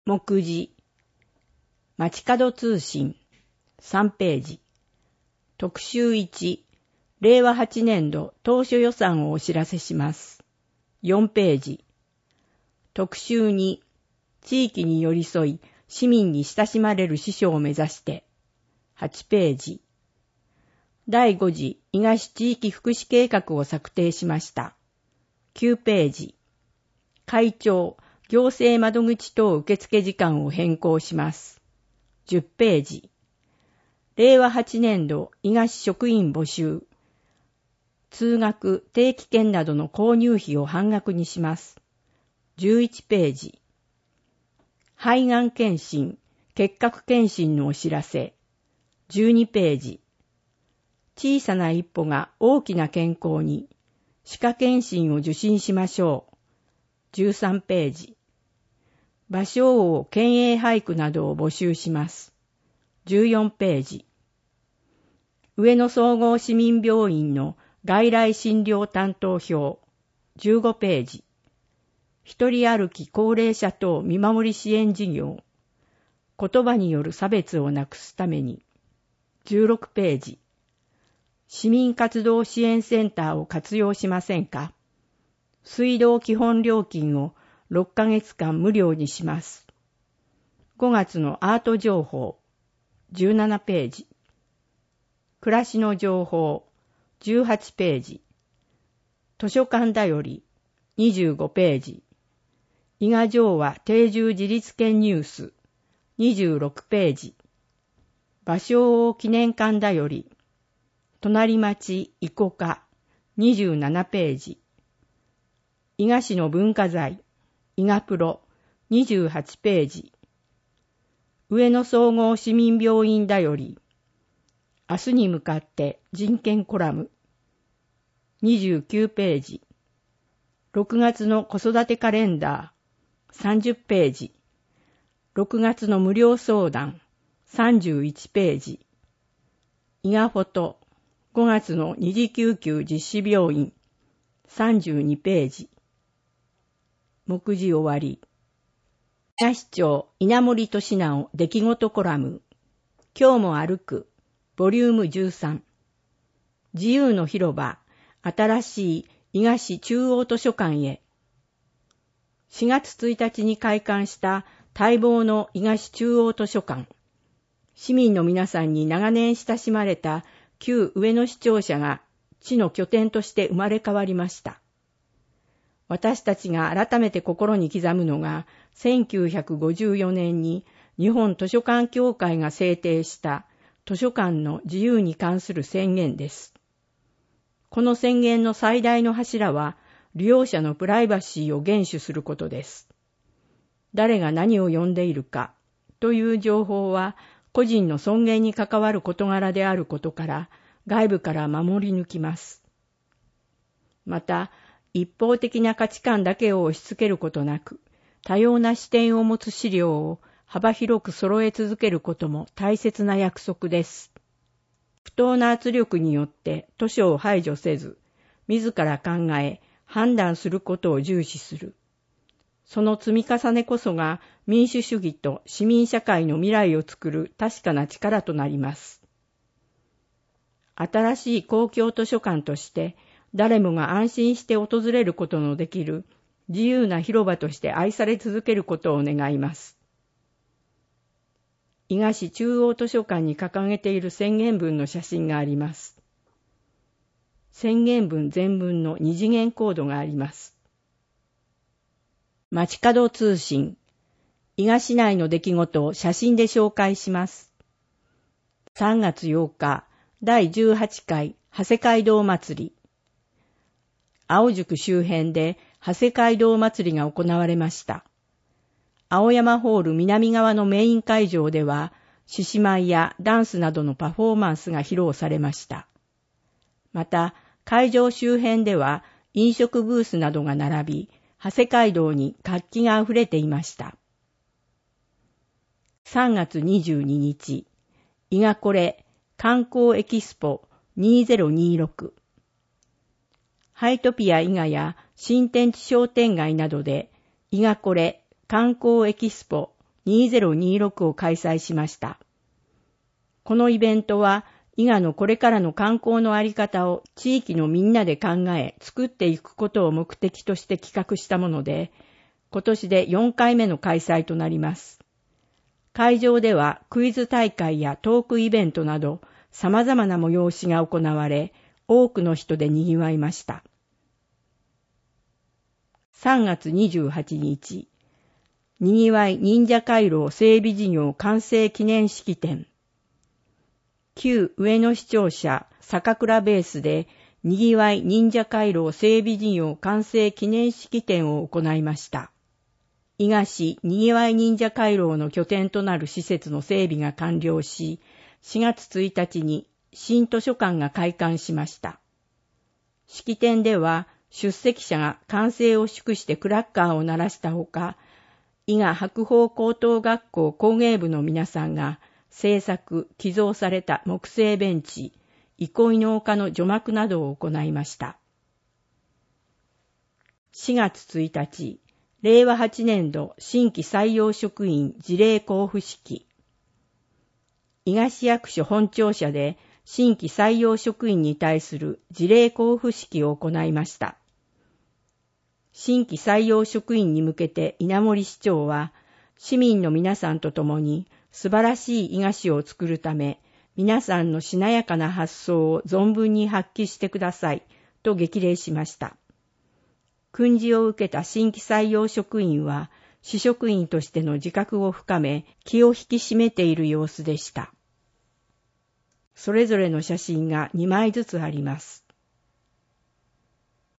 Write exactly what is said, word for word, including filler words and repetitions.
目次、街角通信、さんページ。特集いち、れいわはちねんど当初予算をお知らせします。よんページ。特集に、地域に寄り添い、市民に親しまれる司書を目指して。はちページ。だいご次、伊賀市地域福祉計画を策定しました。きゅうページ。会長、行政窓口等受付時間を変更します。じゅっページ。れいわはちねんど伊賀市職員募集。通学、定期券などの購入費を半額にします。じゅういちページ。肺がん検診、結核検診のお知らせ。じゅうにページ。小さな一歩が大きな健康に、歯科検診を受診しましょう。じゅうさんページ。芭蕉王県営俳句などを募集します。じゅうよんページ。上野総合市民病院の外来診療担当表。じゅうごページ。一人歩き高齢者等見守り支援事業。言葉による差別をなくすために。じゅうろくページ。市民活動支援センターを活用しませんか？水道基本料金をろっかげつかん無料にします。ごがつのアート情報。じゅうななページ。暮らしの情報。じゅうはちページ。図書館だより。にじゅうごページ。伊賀城和定住自立権ニュース。にじゅうろくページ。芭蕉王記念館だより。隣町いこか。にじゅうななページ。伊賀市の文化財。伊賀プロ。にじゅうはちページ。上野総合市民病院だより。明日に向かって人権コラム。にじゅうきゅうページ。ろくがつの子育てカレンダー。さんじゅっページ。ろくがつの無料相談。さんじゅういちページ。伊賀フォト。ごがつの二次救急実施病院。さんじゅうにページ。目次終わり。伊賀市長稲森俊直出来事コラム。今日も歩く。ボリュームじゅうさん。自由の広場。新しい伊賀市中央図書館へ。しがつついたちに開館した待望の伊賀市中央図書館。市民の皆さんに長年親しまれた旧上野市庁舎が地の拠点として生まれ変わりました。私たちが改めて心に刻むのがせんきゅうひゃくごじゅうよねんに日本図書館協会が制定した図書館の自由に関する宣言です。この宣言の最大の柱は利用者のプライバシーを厳守することです。誰が何を読んでいるかという情報は個人の尊厳に関わる事柄であることから外部から守り抜きます。また、一方的な価値観だけを押し付けることなく、多様な視点を持つ資料を幅広く揃え続けることも大切な約束です。不当な圧力によって図書を排除せず、自ら考え、判断することを重視する。その積み重ねこそが民主主義と市民社会の未来を作る確かな力となります。新しい公共図書館として誰もが安心して訪れることのできる自由な広場として愛され続けることを願います。伊賀市中央図書館に掲げている宣言文の写真があります。宣言文全文の二次元コードがあります。街角通信。伊賀市内の出来事を写真で紹介します。さんがつようか、だいじゅうはちかい長谷街道祭り。青宿周辺で長谷街道祭りが行われました。青山ホール南側のメイン会場では、獅子舞やダンスなどのパフォーマンスが披露されました。また、会場周辺では飲食ブースなどが並び、長谷街道に活気があふれていました。さんがつにじゅうににち、伊賀これ観光エキスポにせんにじゅうろく。ハイトピア伊賀や新天地商店街などで伊賀これ観光エキスポにせんにじゅうろくを開催しました。このイベントは、伊賀のこれからの観光のあり方を地域のみんなで考え、作っていくことを目的として企画したもので、今年でよんかいめの開催となります。会場ではクイズ大会やトークイベントなど様々な催しが行われ、多くの人で賑わいました。さんがつにじゅうはちにち、にぎわい忍者回廊整備事業完成記念式典。旧上野市庁舎坂倉ベースでにぎわい忍者回廊整備事業完成記念式典を行いました。伊賀市にぎわい忍者回廊の拠点となる施設の整備が完了し、しがつついたちに新図書館が開館しました。式典では出席者が完成を祝してクラッカーを鳴らしたほか、伊賀白鳳高等学校工芸部の皆さんが制作、寄贈された木製ベンチ、憩いの丘の除幕などを行いました。しがつついたち、れいわはちねんど新規採用職員辞令交付式。伊賀市役所本庁舎で新規採用職員に対する辞令交付式を行いました。新規採用職員に向けて稲森市長は、市民の皆さんと共に素晴らしい伊賀市を作るため、皆さんのしなやかな発想を存分に発揮してください、と激励しました。訓示を受けた新規採用職員は、市職員としての自覚を深め、気を引き締めている様子でした。それぞれの写真がにまいずつあります。